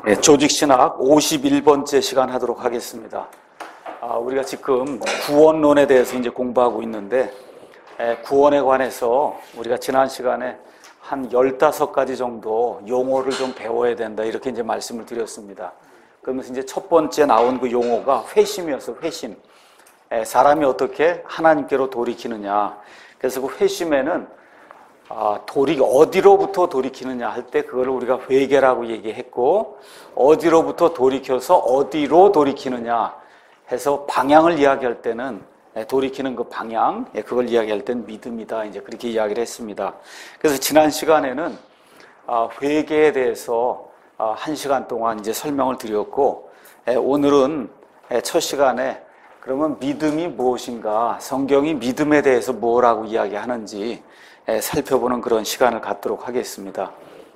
네, 조직신학 51번째 시간 하도록 하겠습니다. 우리가 지금 구원론에 대해서 이제 공부하고 있는데, 구원에 관해서 우리가 지난 시간에 한 15가지 정도 용어를 좀 배워야 된다, 이렇게 이제 말씀을 드렸습니다. 그러면서 이제 첫 번째 나온 그 용어가 회심이었어요, 회심. 사람이 어떻게 하나님께로 돌이키느냐. 그래서 그 회심에는 어디로부터 돌이키느냐 할 때 그거를 우리가 회개라고 얘기했고, 어디로부터 돌이켜서 어디로 돌이키느냐 해서 방향을 이야기할 때는 돌이키는 그 방향, 그걸 이야기할 때는 믿음이다, 이제 그렇게 이야기를 했습니다. 그래서 지난 시간에는 회개에 대해서 1시간 동안 이제 설명을 드렸고, 오늘은 첫 시간에 그러면 믿음이 무엇인가, 성경이 믿음에 대해서 뭐라고 이야기하는지 살펴보는 그런 시간을 갖도록 하겠습니다.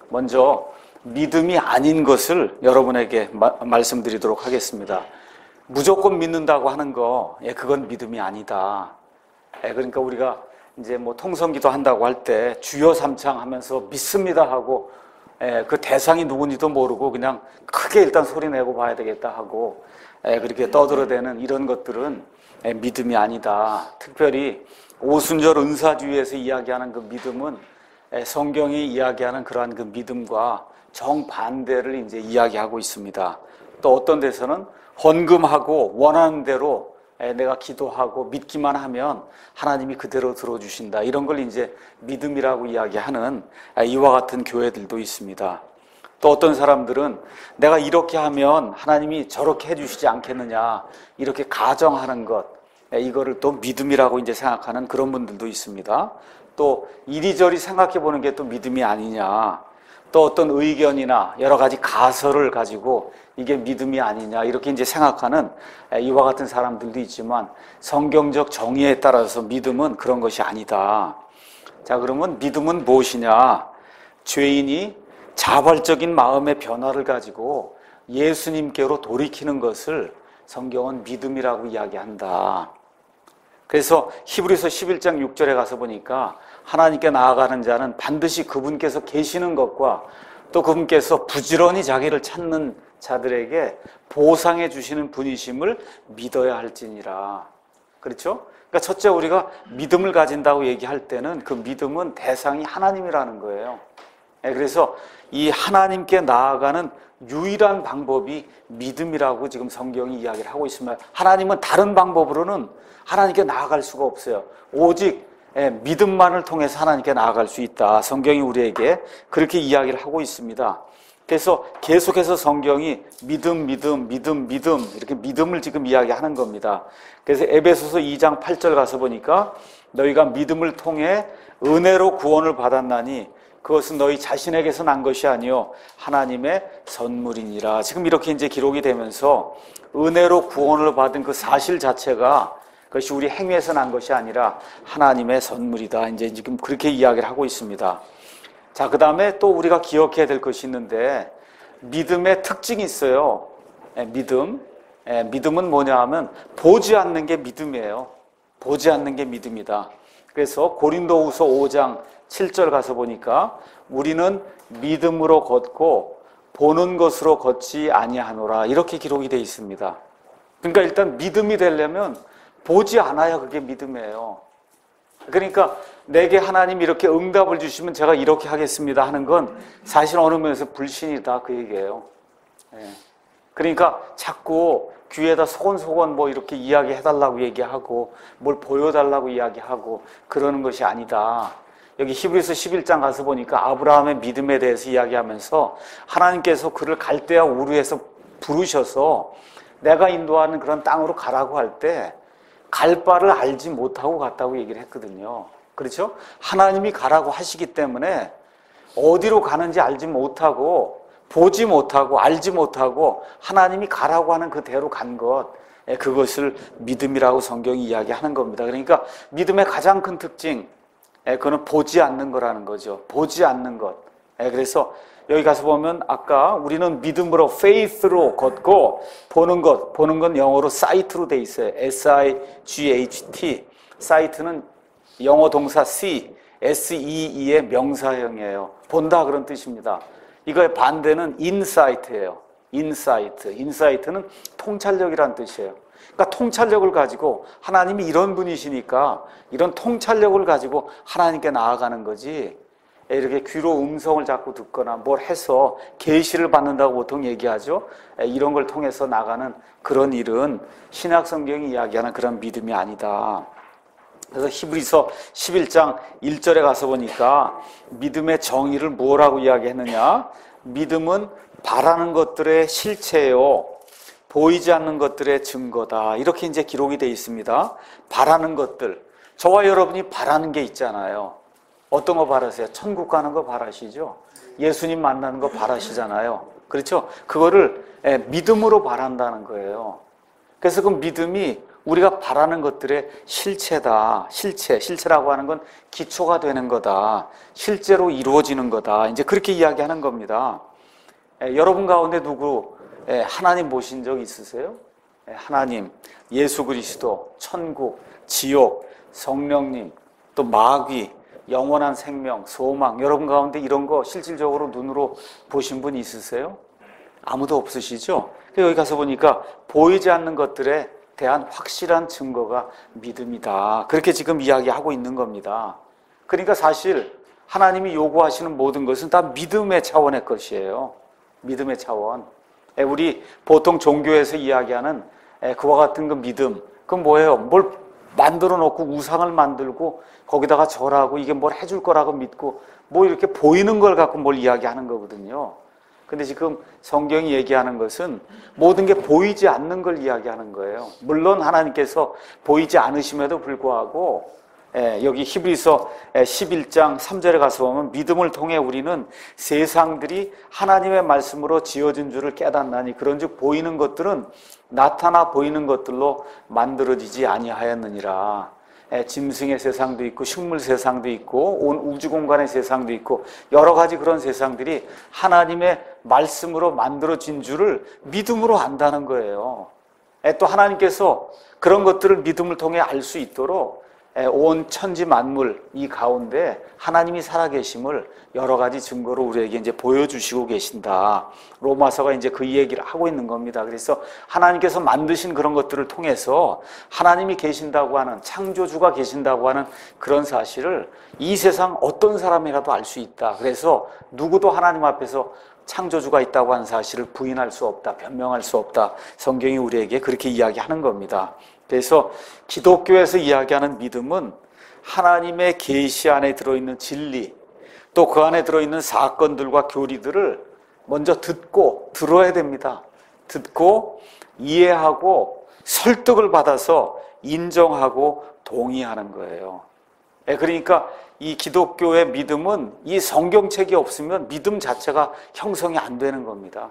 먼저 믿음이 아닌 것을 여러분에게 말씀드리도록 하겠습니다. 무조건 믿는다고 하는 거, 그건 믿음이 아니다. 그러니까 우리가 이제 뭐 통성기도 한다고 할 때 주여 삼창 하면서 믿습니다 하고, 그 대상이 누군지도 모르고 그냥 크게 일단 소리 내고 봐야 되겠다 하고, 그렇게 떠들어대는 이런 것들은 믿음이 아니다. 특별히 오순절 은사주의에서 이야기하는 그 믿음은 성경이 이야기하는 그러한 그 믿음과 정반대를 이제 이야기하고 있습니다. 또 어떤 데서는 헌금하고 원하는 대로 내가 기도하고 믿기만 하면 하나님이 그대로 들어주신다, 이런 걸 이제 믿음이라고 이야기하는 이와 같은 교회들도 있습니다. 또 어떤 사람들은 내가 이렇게 하면 하나님이 저렇게 해주시지 않겠느냐, 이렇게 가정하는 것, 이거를 또 믿음이라고 이제 생각하는 그런 분들도 있습니다. 또 이리저리 생각해 보는 게 또 믿음이 아니냐, 또 어떤 의견이나 여러 가지 가설을 가지고 이게 믿음이 아니냐, 이렇게 이제 생각하는 이와 같은 사람들도 있지만, 성경적 정의에 따라서 믿음은 그런 것이 아니다. 자, 그러면 믿음은 무엇이냐? 죄인이 자발적인 마음의 변화를 가지고 예수님께로 돌이키는 것을 성경은 믿음이라고 이야기한다. 그래서 히브리서 11장 6절에 가서 보니까 하나님께 나아가는 자는 반드시 그분께서 계시는 것과 또 그분께서 부지런히 자기를 찾는 자들에게 보상해 주시는 분이심을 믿어야 할지니라. 그렇죠? 그러니까 첫째, 우리가 믿음을 가진다고 얘기할 때는 그 믿음은 대상이 하나님이라는 거예요. 그래서 이 하나님께 나아가는 유일한 방법이 믿음이라고 지금 성경이 이야기를 하고 있습니다. 하나님은 다른 방법으로는 하나님께 나아갈 수가 없어요. 오직 믿음만을 통해서 하나님께 나아갈 수 있다, 성경이 우리에게 그렇게 이야기를 하고 있습니다. 그래서 계속해서 성경이 믿음 이렇게 믿음을 지금 이야기하는 겁니다. 그래서 에베소서 2장 8절 가서 보니까 너희가 믿음을 통해 은혜로 구원을 받았나니 그것은 너희 자신에게서 난 것이 아니요 하나님의 선물이니라. 지금 이렇게 이제 기록이 되면서 은혜로 구원을 받은 그 사실 자체가 그것이 우리 행위에서 난 것이 아니라 하나님의 선물이다, 이제 지금 그렇게 이야기를 하고 있습니다. 자, 그 다음에 또 우리가 기억해야 될 것이 있는데, 믿음의 특징이 있어요. 믿음은 뭐냐 하면 보지 않는 게 믿음이에요. 보지 않는 게 믿음이다. 그래서 고린도후서 5장 7절 가서 보니까 우리는 믿음으로 걷고 보는 것으로 걷지 아니하노라, 이렇게 기록이 되어 있습니다. 그러니까 일단 믿음이 되려면 보지 않아야 그게 믿음이에요. 그러니까 내게 하나님 이렇게 응답을 주시면 제가 이렇게 하겠습니다 하는 건 사실 어느 면에서 불신이다, 그 얘기예요. 그러니까 자꾸 귀에다 소곤소곤 뭐 이렇게 이야기해달라고 얘기하고 뭘 보여달라고 이야기하고 그러는 것이 아니다. 여기 히브리서 11장 가서 보니까 아브라함의 믿음에 대해서 이야기하면서 하나님께서 그를 갈대아 우르에서 부르셔서 내가 인도하는 그런 땅으로 가라고 할 때 갈 바를 알지 못하고 갔다고 얘기를 했거든요. 그렇죠? 하나님이 가라고 하시기 때문에 어디로 가는지 알지 못하고 보지 못하고 알지 못하고 하나님이 가라고 하는 그 대로 간 것, 그것을 믿음이라고 성경이 이야기하는 겁니다. 그러니까 믿음의 가장 큰 특징, 그거는 보지 않는 거라는 거죠. 보지 않는 것. 그래서 여기 가서 보면 아까 우리는 믿음으로 faith로 걷고 보는 건 영어로 sight로 돼 있어요. S-I-G-H-T. sight는 영어 동사 see, S-E-E의 명사형이에요. 본다, 그런 뜻입니다. 이거의 반대는 insight예요. 인사이트. 인사이트는 통찰력이란 뜻이에요. 그러니까 통찰력을 가지고 하나님이 이런 분이시니까 이런 통찰력을 가지고 하나님께 나아가는 거지, 이렇게 귀로 음성을 자꾸 듣거나 뭘 해서 계시를 받는다고 보통 얘기하죠. 이런 걸 통해서 나가는 그런 일은 신약 성경이 이야기하는 그런 믿음이 아니다. 그래서 히브리서 11장 1절에 가서 보니까 믿음의 정의를 뭐라고 이야기했느냐? 믿음은 바라는 것들의 실체요, 보이지 않는 것들의 증거다. 이렇게 이제 기록이 되어 있습니다. 바라는 것들. 저와 여러분이 바라는 게 있잖아요. 어떤 거 바라세요? 천국 가는 거 바라시죠? 예수님 만나는 거 바라시잖아요. 그렇죠? 그거를 믿음으로 바란다는 거예요. 그래서 그 믿음이 우리가 바라는 것들의 실체다. 실체라고 하는 건 기초가 되는 거다. 실제로 이루어지는 거다. 이제 그렇게 이야기하는 겁니다. 여러분 가운데 누구 하나님 보신 적 있으세요? 하나님, 예수 그리스도, 천국, 지옥, 성령님, 또 마귀, 영원한 생명, 소망, 여러분 가운데 이런 거 실질적으로 눈으로 보신 분 있으세요? 아무도 없으시죠? 여기 가서 보니까 보이지 않는 것들에 대한 확실한 증거가 믿음이다. 그렇게 지금 이야기하고 있는 겁니다. 그러니까 사실 하나님이 요구하시는 모든 것은 다 믿음의 차원의 것이에요. 믿음의 차원. 우리 보통 종교에서 이야기하는 그와 같은 그 믿음, 그건 뭐예요? 뭘 만들어 놓고 우상을 만들고 거기다가 절하고 이게 뭘 해줄 거라고 믿고 뭐 이렇게 보이는 걸 갖고 뭘 이야기하는 거거든요. 근데 지금 성경이 얘기하는 것은 모든 게 보이지 않는 걸 이야기하는 거예요. 물론 하나님께서 보이지 않으심에도 불구하고 여기 히브리서 11장 3절에 가서 보면 믿음을 통해 우리는 세상들이 하나님의 말씀으로 지어진 줄을 깨닫나니 그런즉 보이는 것들은 나타나 보이는 것들로 만들어지지 아니하였느니라. 짐승의 세상도 있고 식물 세상도 있고 온 우주 공간의 세상도 있고 여러 가지 그런 세상들이 하나님의 말씀으로 만들어진 줄을 믿음으로 안다는 거예요. 또 하나님께서 그런 것들을 믿음을 통해 알 수 있도록 온 천지 만물 이 가운데 하나님이 살아계심을 여러 가지 증거로 우리에게 이제 보여주시고 계신다. 로마서가 이제 그 얘기를 하고 있는 겁니다. 그래서 하나님께서 만드신 그런 것들을 통해서 하나님이 계신다고 하는, 창조주가 계신다고 하는 그런 사실을 이 세상 어떤 사람이라도 알 수 있다. 그래서 누구도 하나님 앞에서 창조주가 있다고 하는 사실을 부인할 수 없다, 변명할 수 없다. 성경이 우리에게 그렇게 이야기하는 겁니다. 그래서 기독교에서 이야기하는 믿음은 하나님의 계시 안에 들어있는 진리, 또 그 안에 들어있는 사건들과 교리들을 먼저 듣고 들어야 됩니다. 듣고 이해하고 설득을 받아서 인정하고 동의하는 거예요. 그러니까 이 기독교의 믿음은 이 성경책이 없으면 믿음 자체가 형성이 안 되는 겁니다.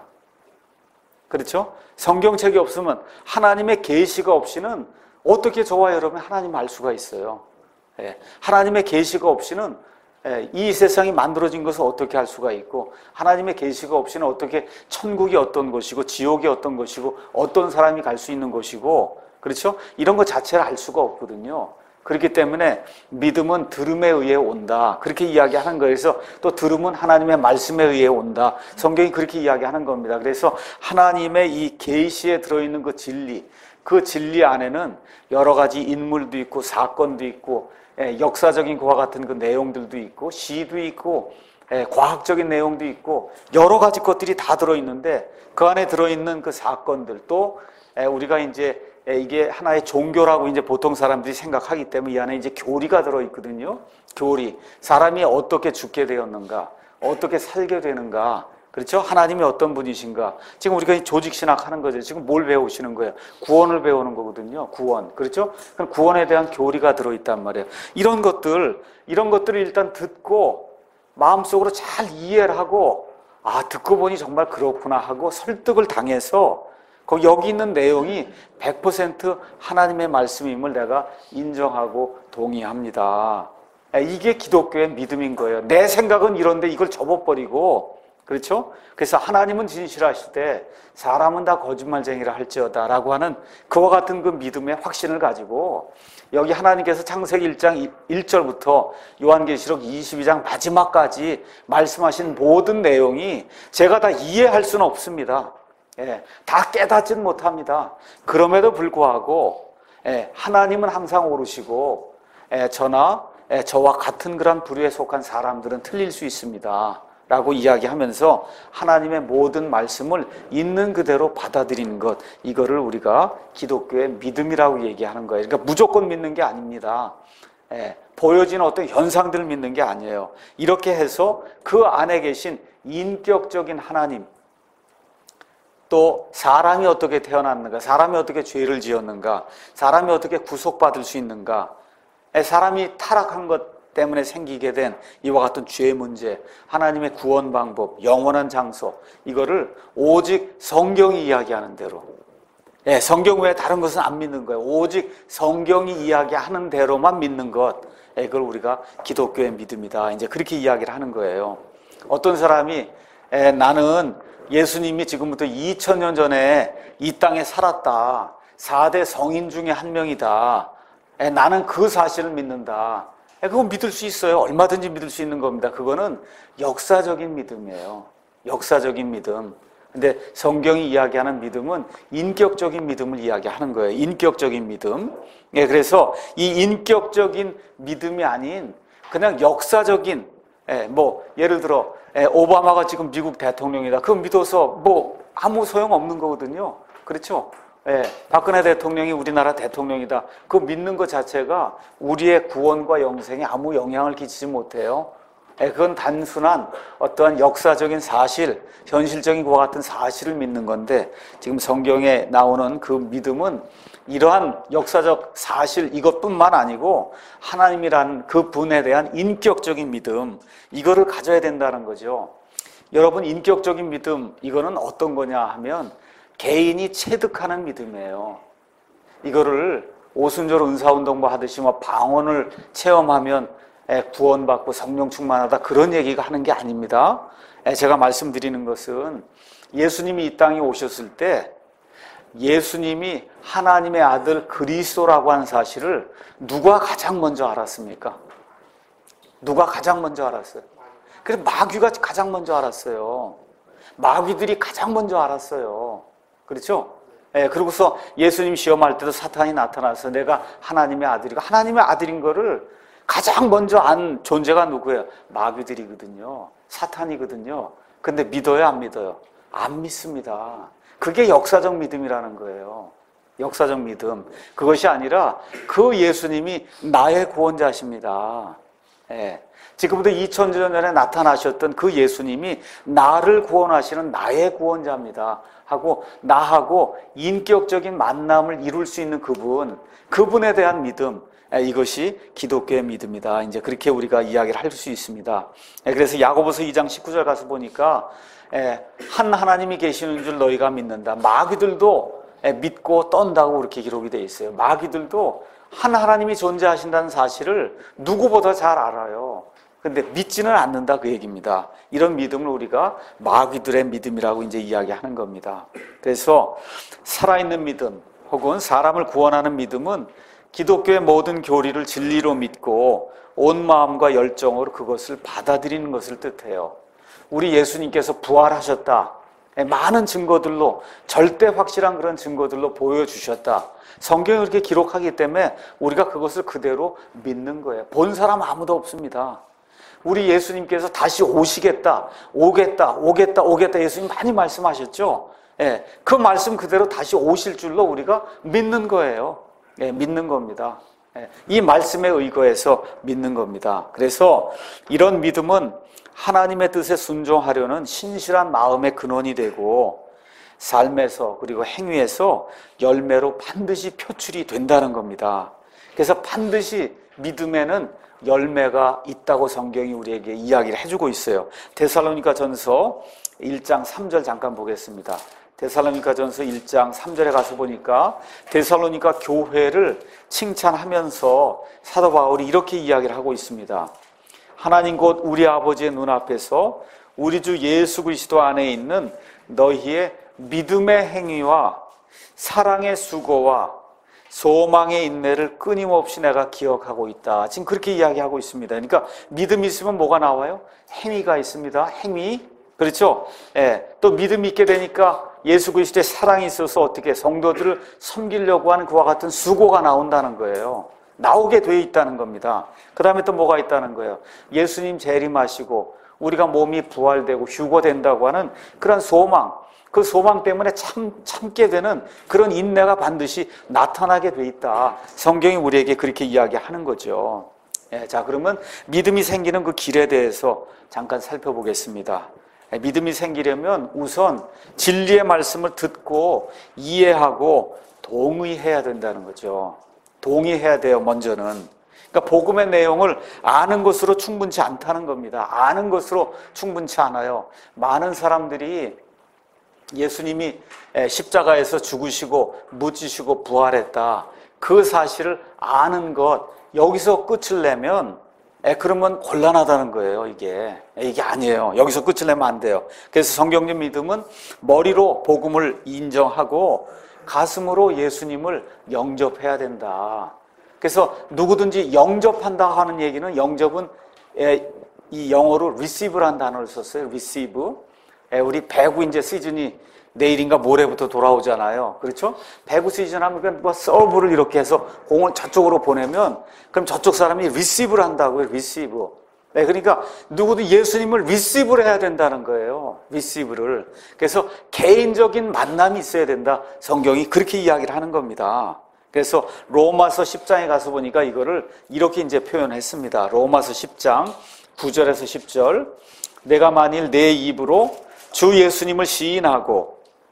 그렇죠? 성경책이 없으면 하나님의 계시가 없이는 어떻게 저와 여러분이 하나님 알 수가 있어요? 하나님의 계시가 없이는 이 세상이 만들어진 것을 어떻게 알 수가 있고 하나님의 계시가 없이는 어떻게 천국이 어떤 것이고 지옥이 어떤 것이고 어떤 사람이 갈 수 있는 것이고 그렇죠? 이런 것 자체를 알 수가 없거든요. 그렇기 때문에 믿음은 들음에 의해 온다. 그렇게 이야기하는 거예요. 그래서 또 들음은 하나님의 말씀에 의해 온다. 성경이 그렇게 이야기하는 겁니다. 그래서 하나님의 이 계시에 들어있는 그 진리 안에는 여러 가지 인물도 있고 사건도 있고 역사적인 그와 같은 그 내용들도 있고 시도 있고 과학적인 내용도 있고 여러 가지 것들이 다 들어있는데 그 안에 들어있는 그 사건들 또 우리가 이제 이게 하나의 종교라고 이제 보통 사람들이 생각하기 때문에 이 안에 이제 교리가 들어있거든요. 교리. 사람이 어떻게 죽게 되었는가, 어떻게 살게 되는가, 그렇죠? 하나님이 어떤 분이신가. 지금 우리가 조직신학 하는 거죠. 지금 뭘 배우시는 거예요? 구원을 배우는 거거든요. 구원. 그렇죠? 그럼 구원에 대한 교리가 들어있단 말이에요. 이런 것들을 일단 듣고 마음속으로 잘 이해를 하고 듣고 보니 정말 그렇구나 하고 설득을 당해서 여기 있는 내용이 100% 하나님의 말씀임을 내가 인정하고 동의합니다. 이게 기독교의 믿음인 거예요. 내 생각은 이런데 이걸 접어버리고 그렇죠? 그래서 하나님은 진실하실 때 사람은 다 거짓말쟁이라 할지어다 라고 하는 그와 같은 그 믿음의 확신을 가지고 여기 하나님께서 창세기 1장 1절부터 요한계시록 22장 마지막까지 말씀하신 모든 내용이 제가 다 이해할 수는 없습니다. 다 깨닫지는 못합니다. 그럼에도 불구하고 하나님은 항상 오르시고 저와 같은 그런 부류에 속한 사람들은 틀릴 수 있습니다 라고 이야기하면서 하나님의 모든 말씀을 있는 그대로 받아들이는 것, 이거를 우리가 기독교의 믿음이라고 얘기하는 거예요. 그러니까 무조건 믿는 게 아닙니다. 보여지는 어떤 현상들을 믿는 게 아니에요. 이렇게 해서 그 안에 계신 인격적인 하나님, 또 사람이 어떻게 태어났는가, 사람이 어떻게 죄를 지었는가, 사람이 어떻게 구속받을 수 있는가, 사람이 타락한 것 때문에 생기게 된 이와 같은 죄의 문제, 하나님의 구원 방법, 영원한 장소, 이거를 오직 성경이 이야기하는 대로, 성경 외에 다른 것은 안 믿는 거예요. 오직 성경이 이야기하는 대로만 믿는 것, 그걸 우리가 기독교의 믿음이다, 이제 그렇게 이야기를 하는 거예요. 어떤 사람이 나는 예수님이 지금부터 2000년 전에 이 땅에 살았다, 4대 성인 중에 한 명이다, 나는 그 사실을 믿는다, 그거 믿을 수 있어요. 얼마든지 믿을 수 있는 겁니다. 그거는 역사적인 믿음이에요. 역사적인 믿음. 근데 성경이 이야기하는 믿음은 인격적인 믿음을 이야기하는 거예요. 인격적인 믿음. 그래서 이 인격적인 믿음이 아닌 그냥 역사적인, 예를 들어 오바마가 지금 미국 대통령이다, 그거 믿어서 아무 소용 없는 거거든요. 그렇죠? 박근혜 대통령이 우리나라 대통령이다, 그거 믿는 것 자체가 우리의 구원과 영생에 아무 영향을 끼치지 못해요. 그건 단순한 어떠한 역사적인 사실, 현실적인 것과 같은 사실을 믿는 건데, 지금 성경에 나오는 그 믿음은 이러한 역사적 사실 이것뿐만 아니고 하나님이라는 그 분에 대한 인격적인 믿음, 이거를 가져야 된다는 거죠. 여러분, 인격적인 믿음, 이거는 어떤 거냐 하면 개인이 체득하는 믿음이에요. 이거를 오순절 은사운동 하듯이 방언을 체험하면 구원받고 성령 충만하다, 그런 얘기가 하는 게 아닙니다. 제가 말씀드리는 것은 예수님이 이 땅에 오셨을 때 예수님이 하나님의 아들 그리스도라고 하는 사실을 누가 가장 먼저 알았습니까? 누가 가장 먼저 알았어요? 그래서 마귀가 가장 먼저 알았어요. 마귀들이 가장 먼저 알았어요. 그렇죠? 그러고서 예수님 시험할 때도 사탄이 나타나서 내가 하나님의 아들이고, 하나님의 아들인 거를 가장 먼저 안 존재가 누구예요? 마귀들이거든요. 사탄이거든요. 근데 믿어요, 안 믿어요? 안 믿습니다. 그게 역사적 믿음이라는 거예요. 역사적 믿음. 그것이 아니라 그 예수님이 나의 구원자십니다. 지금부터 2000년 전에 나타나셨던 그 예수님이 나를 구원하시는 나의 구원자입니다 하고, 나하고 인격적인 만남을 이룰 수 있는 그분에 대한 믿음, 이것이 기독교의 믿음이다, 이제 그렇게 우리가 이야기를 할 수 있습니다. 그래서 야고보서 2장 19절 가서 보니까 한 하나님이 계시는 줄 너희가 믿는다. 마귀들도 믿고 떤다고 그렇게 기록이 되어 있어요. 마귀들도 한 하나님이 존재하신다는 사실을 누구보다 잘 알아요. 근데 믿지는 않는다, 그 얘기입니다. 이런 믿음을 우리가 마귀들의 믿음이라고 이제 이야기하는 겁니다. 그래서 살아있는 믿음 혹은 사람을 구원하는 믿음은 기독교의 모든 교리를 진리로 믿고 온 마음과 열정으로 그것을 받아들이는 것을 뜻해요. 우리 예수님께서 부활하셨다, 많은 증거들로, 절대 확실한 그런 증거들로 보여주셨다, 성경이 그렇게 기록하기 때문에 우리가 그것을 그대로 믿는 거예요. 본 사람 아무도 없습니다. 우리 예수님께서 다시 오시겠다, 오겠다 예수님 많이 말씀하셨죠. 그 말씀 그대로 다시 오실 줄로 우리가 믿는 거예요. 믿는 겁니다. 이 말씀에 의거해서 믿는 겁니다. 그래서 이런 믿음은 하나님의 뜻에 순종하려는 신실한 마음의 근원이 되고 삶에서 그리고 행위에서 열매로 반드시 표출이 된다는 겁니다. 그래서 반드시 믿음에는 열매가 있다고 성경이 우리에게 이야기를 해주고 있어요. 데살로니가 전서 1장 3절 잠깐 보겠습니다. 데살로니가 전서 1장 3절에 가서 보니까 데살로니가 교회를 칭찬하면서 사도 바울이 이렇게 이야기를 하고 있습니다. 하나님 곧 우리 아버지의 눈앞에서 우리 주 예수 그리스도 안에 있는 너희의 믿음의 행위와 사랑의 수고와 소망의 인내를 끊임없이 내가 기억하고 있다. 지금 그렇게 이야기하고 있습니다. 그러니까 믿음이 있으면 뭐가 나와요? 행위가 있습니다. 행위. 그렇죠? 또 믿음이 있게 되니까 예수 그리스도의 사랑이 있어서 어떻게 성도들을 섬기려고 하는 그와 같은 수고가 나온다는 거예요. 나오게 돼 있다는 겁니다. 그 다음에 또 뭐가 있다는 거예요? 예수님 재림하시고 우리가 몸이 부활되고 휴거된다고 하는 그런 소망, 그 소망 때문에 참게 되는 그런 인내가 반드시 나타나게 돼 있다. 성경이 우리에게 그렇게 이야기하는 거죠. 자, 그러면 믿음이 생기는 그 길에 대해서 잠깐 살펴보겠습니다. 믿음이 생기려면 우선 진리의 말씀을 듣고 이해하고 동의해야 된다는 거죠. 동의해야 돼요, 먼저는. 그러니까 복음의 내용을 아는 것으로 충분치 않다는 겁니다. 아는 것으로 충분치 않아요. 많은 사람들이 예수님이 십자가에서 죽으시고 묻히시고 부활했다, 그 사실을 아는 것, 여기서 끝을 내면 그러면 곤란하다는 거예요. 이게 아니에요. 여기서 끝을 내면 안 돼요. 그래서 성경적 믿음은 머리로 복음을 인정하고 가슴으로 예수님을 영접해야 된다. 그래서 누구든지 영접한다 하는 얘기는, 영접은 이 영어로 receive라는 단어를 썼어요. receive. 우리 배구 이제 시즌이 내일인가 모레부터 돌아오잖아요. 그렇죠? 배구 시즌 하면 뭐 서브를 이렇게 해서 공을 저쪽으로 보내면 그럼 저쪽 사람이 receive를 한다고요. receive. 그러니까 누구도 예수님을 receive를 해야 된다는 거예요. receive를. 그래서 개인적인 만남이 있어야 된다. 성경이 그렇게 이야기를 하는 겁니다. 그래서 로마서 10장에 가서 보니까 이거를 이렇게 이제 표현했습니다. 로마서 10장 9절에서 10절. 내가 만일 내 입으로 주 예수님을 시인하고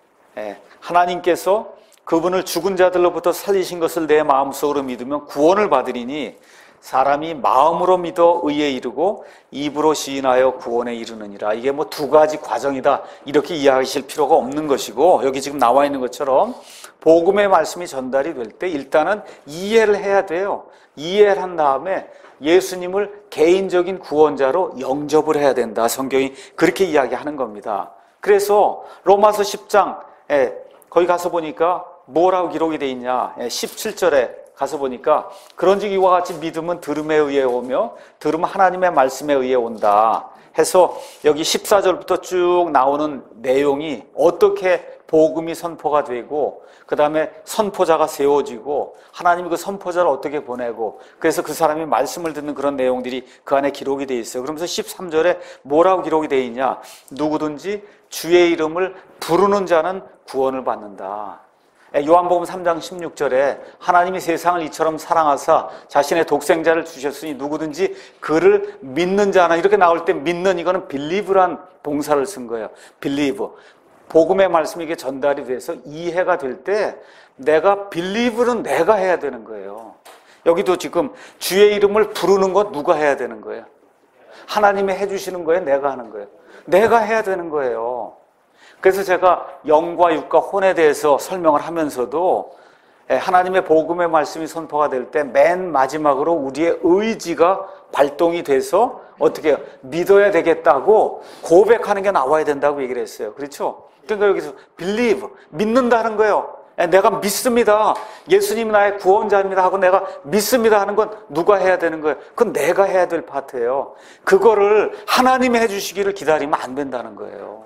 하나님께서 그분을 죽은 자들로부터 살리신 것을 내 마음속으로 믿으면 구원을 받으리니 사람이 마음으로 믿어 의에 이르고 입으로 시인하여 구원에 이르느니라. 이게 뭐 두 가지 과정이다 이렇게 이해하실 필요가 없는 것이고, 여기 지금 나와 있는 것처럼 복음의 말씀이 전달이 될 때 일단은 이해를 해야 돼요. 이해를 한 다음에 예수님을 개인적인 구원자로 영접을 해야 된다. 성경이 그렇게 이야기하는 겁니다. 그래서 로마서 10장 거기 가서 보니까 뭐라고 기록이 되어 있냐, 17절에 가서 보니까 그런즉 이와 같이 믿음은 들음에 의해 오며 들음은 하나님의 말씀에 의해 온다 해서 여기 14절부터 쭉 나오는 내용이 어떻게 복음이 선포가 되고 그 다음에 선포자가 세워지고 하나님이 그 선포자를 어떻게 보내고 그래서 그 사람이 말씀을 듣는 그런 내용들이 그 안에 기록이 되어 있어요. 그러면서 13절에 뭐라고 기록이 되어 있냐, 누구든지 주의 이름을 부르는 자는 구원을 받는다. 요한복음 3장 16절에 하나님이 세상을 이처럼 사랑하사 자신의 독생자를 주셨으니 누구든지 그를 믿는 자는, 이렇게 나올 때 믿는, 이거는 believe란 동사를 쓴 거예요. believe. 복음의 말씀이 이게 전달이 돼서 이해가 될 때 내가 believe는 내가 해야 되는 거예요. 여기도 지금 주의 이름을 부르는 것 누가 해야 되는 거예요? 하나님이 해주시는 거예요? 내가 하는 거예요? 내가 해야 되는 거예요. 그래서 제가 영과 육과 혼에 대해서 설명을 하면서도 하나님의 복음의 말씀이 선포가 될 때 맨 마지막으로 우리의 의지가 발동이 돼서 어떻게 해요? 믿어야 되겠다고 고백하는 게 나와야 된다고 얘기를 했어요. 그렇죠? 그러니까 여기서 believe, 믿는다는 거예요. 내가 믿습니다. 예수님 나의 구원자입니다 하고 내가 믿습니다 하는 건 누가 해야 되는 거예요? 그건 내가 해야 될 파트예요. 그거를 하나님이 해주시기를 기다리면 안 된다는 거예요.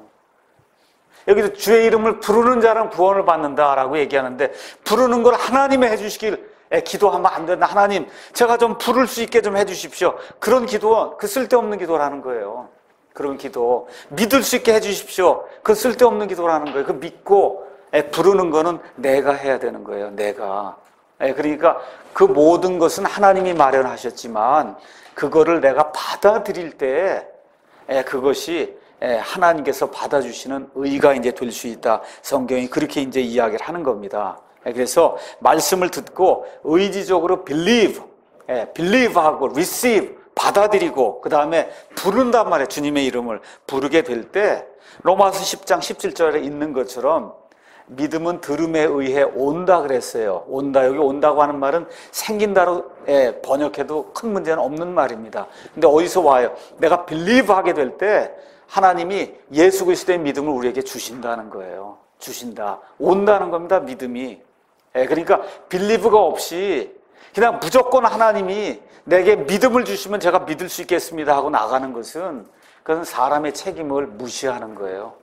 여기도 주의 이름을 부르는 자는 구원을 받는다라고 얘기하는데 부르는 걸 하나님이 해주시길 기도하면 안 된다. 하나님, 제가 좀 부를 수 있게 좀 해주십시오. 그런 기도, 그 쓸데없는 기도라는 거예요. 그런 기도, 믿을 수 있게 해주십시오. 그 쓸데없는 기도라는 거예요. 그 믿고 부르는 거는 내가 해야 되는 거예요. 내가. 그러니까 그 모든 것은 하나님이 마련하셨지만 그거를 내가 받아들일 때 그것이 하나님께서 받아주시는 의가 이제 될 수 있다. 성경이 그렇게 이제 이야기를 하는 겁니다. 그래서 말씀을 듣고 의지적으로 believe 하고 receive, 받아들이고 그 다음에 부른단 말이에요. 주님의 이름을 부르게 될 때 로마서 10장 17절에 있는 것처럼 믿음은 들음에 의해 온다 그랬어요. 온다, 여기 온다고 하는 말은 생긴다로 번역해도 큰 문제는 없는 말입니다. 근데 어디서 와요? 내가 believe 하게 될 때 하나님이 예수 그리스도의 믿음을 우리에게 주신다는 거예요. 주신다. 온다는 겁니다. 믿음이. 그러니까 believe가 없이 그냥 무조건 하나님이 내게 믿음을 주시면 제가 믿을 수 있겠습니다 하고 나가는 것은 그것은 사람의 책임을 무시하는 거예요.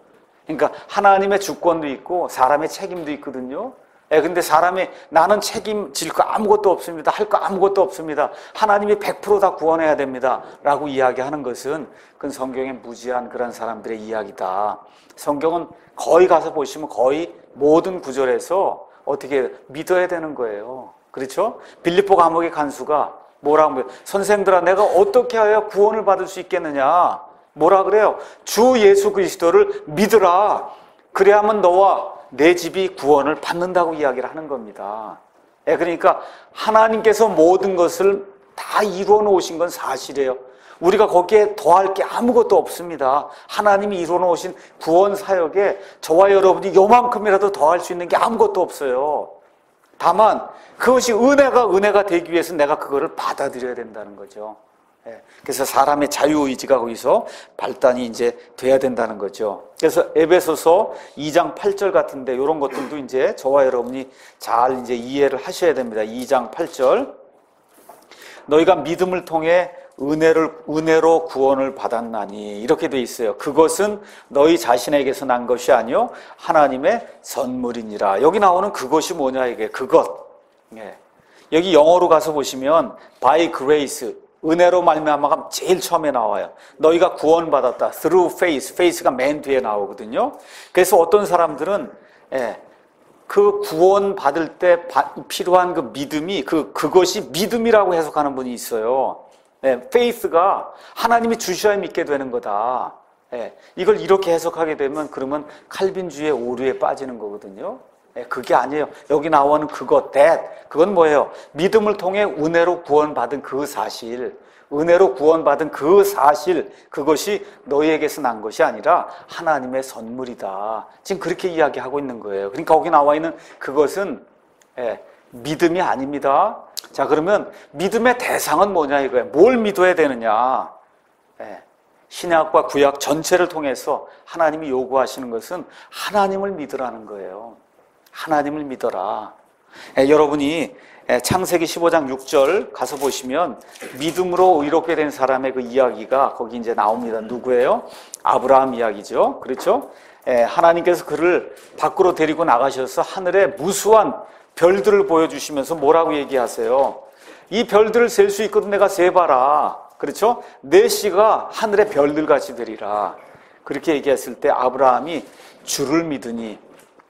그러니까 하나님의 주권도 있고 사람의 책임도 있거든요. 근데 사람이 나는 책임질 거 아무것도 없습니다. 할 거 아무것도 없습니다. 하나님이 100% 다 구원해야 됩니다. 라고 이야기하는 것은 그건 성경에 무지한 그런 사람들의 이야기다. 성경은 거의 가서 보시면 거의 모든 구절에서 어떻게 믿어야 되는 거예요. 그렇죠? 빌립보 감옥의 간수가 뭐라고 해요? 선생들아, 내가 어떻게 하여 구원을 받을 수 있겠느냐? 뭐라 그래요? 주 예수 그리스도를 믿으라. 그래야만 너와 내 집이 구원을 받는다고 이야기를 하는 겁니다. 그러니까 하나님께서 모든 것을 다 이루어 놓으신 건 사실이에요. 우리가 거기에 더할 게 아무것도 없습니다. 하나님이 이루어 놓으신 구원 사역에 저와 여러분이 요만큼이라도 더할 수 있는 게 아무것도 없어요. 다만 그것이 은혜가 되기 위해서 내가 그거를 받아들여야 된다는 거죠. 그래서 사람의 자유의지가 거기서 발단이 이제 돼야 된다는 거죠. 그래서 에베소서 2장 8절 같은데 이런 것들도 이제 저와 여러분이 잘 이제 이해를 하셔야 됩니다. 2장 8절. 너희가 믿음을 통해 은혜로 구원을 받았나니 이렇게 돼 있어요. 그것은 너희 자신에게서 난 것이 아니요 하나님의 선물이니라. 여기 나오는 그것이 뭐냐 이게 그것. 여기 영어로 가서 보시면 by grace 은혜로 말미암아가 제일 처음에 나와요. 너희가 구원받았다. through faith. faith가 맨 뒤에 나오거든요. 그래서 어떤 사람들은 그 구원받을 때 필요한 그 믿음이 그것이 믿음이라고 해석하는 분이 있어요. faith가 하나님이 주셔야 믿게 되는 거다. 이걸 이렇게 해석하게 되면 그러면 칼빈주의 오류에 빠지는 거거든요. 그게 아니에요. 여기 나오는 그것, 그건 뭐예요? 믿음을 통해 은혜로 구원받은 그 사실, 은혜로 구원받은 그 사실, 그것이 너희에게서 난 것이 아니라 하나님의 선물이다. 지금 그렇게 이야기하고 있는 거예요. 그러니까 거기 나와 있는 그것은 믿음이 아닙니다. 자, 그러면 믿음의 대상은 뭐냐 이거예요. 뭘 믿어야 되느냐? 신약과 구약 전체를 통해서 하나님이 요구하시는 것은 하나님을 믿으라는 거예요. 하나님을 믿어라. 여러분이 창세기 15장 6절 가서 보시면 믿음으로 의롭게 된 사람의 그 이야기가 거기 이제 나옵니다. 누구예요? 아브라함 이야기죠. 그렇죠? 하나님께서 그를 밖으로 데리고 나가셔서 하늘에 무수한 별들을 보여주시면서 뭐라고 얘기하세요? 이 별들을 셀 수 있거든 내가 세봐라. 그렇죠? 내 씨가 하늘의 별들같이 되리라. 그렇게 얘기했을 때 아브라함이 주를 믿으니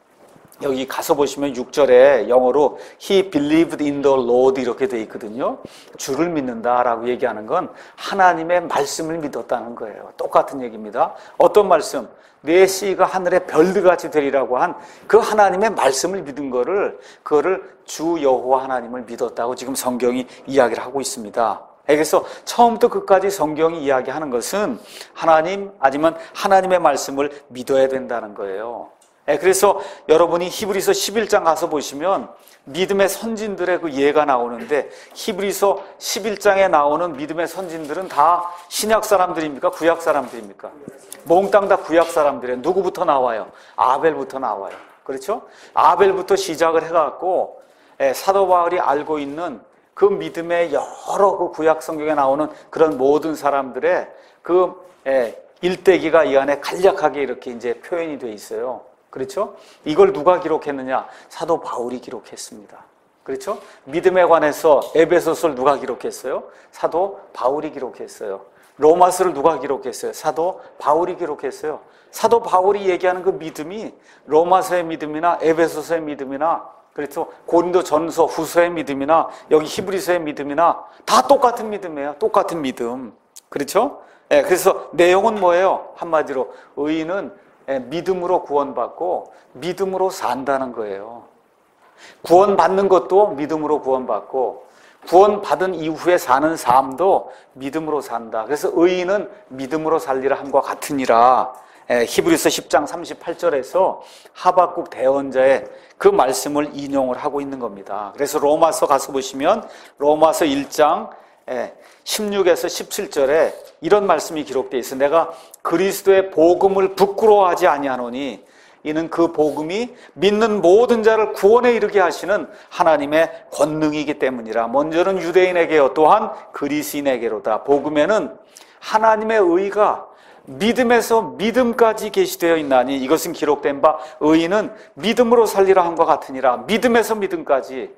여기 가서 보시면 6절에 영어로 He believed in the Lord 이렇게 돼 있거든요. 주를 믿는다라고 얘기하는 건 하나님의 말씀을 믿었다는 거예요. 똑같은 얘기입니다. 어떤 말씀? 내 씨가 하늘의 별들같이 되리라고 한 그 하나님의 말씀을 믿은 그거를 주 여호와 하나님을 믿었다고 지금 성경이 이야기를 하고 있습니다. 그래서 처음부터 끝까지 성경이 이야기하는 것은 하나님 아니면 하나님의 말씀을 믿어야 된다는 거예요. 그래서 여러분이 히브리서 11장 가서 보시면 믿음의 선진들의 그 예가 나오는데 히브리서 11장에 나오는 믿음의 선진들은 다 신약 사람들입니까? 구약 사람들입니까? 몽땅 다 구약 사람들이에요. 누구부터 나와요? 아벨부터 나와요. 그렇죠? 아벨부터 시작을 해갖고 사도 바울이 알고 있는 그 믿음의 여러 그 구약 성경에 나오는 그런 모든 사람들의 그 일대기가 이 안에 간략하게 이렇게 이제 표현이 돼 있어요. 그렇죠? 이걸 누가 기록했느냐? 사도 바울이 기록했습니다. 그렇죠? 믿음에 관해서 에베소서를 누가 기록했어요? 사도 바울이 기록했어요. 로마서를 누가 기록했어요? 사도 바울이 기록했어요. 사도 바울이 얘기하는 그 믿음이 로마서의 믿음이나 에베소서의 믿음이나 그래서 고린도 전서 후서의 믿음이나 여기 히브리서의 믿음이나 다 똑같은 믿음이에요. 똑같은 믿음. 그렇죠? 그래서 내용은 뭐예요? 한마디로 의인은 믿음으로 구원받고 믿음으로 산다는 거예요. 구원받는 것도 믿음으로 구원받고 구원받은 이후에 사는 삶도 믿음으로 산다. 그래서 의인은 믿음으로 살리라 함과 같으니라. 히브리서 10장 38절에서 하박국 대언자의 그 말씀을 인용을 하고 있는 겁니다. 그래서 로마서 가서 보시면 로마서 1장 16에서 17절에 이런 말씀이 기록되어 있어요. 내가 그리스도의 복음을 부끄러워하지 아니하노니 이는 그 복음이 믿는 모든 자를 구원에 이르게 하시는 하나님의 권능이기 때문이라. 먼저는 유대인에게요 또한 그리스인에게로다. 복음에는 하나님의 의가 믿음에서 믿음까지 계시되어 있나니 이것은 기록된 바 의인은 믿음으로 살리라 함과 같으니라. 믿음에서 믿음까지.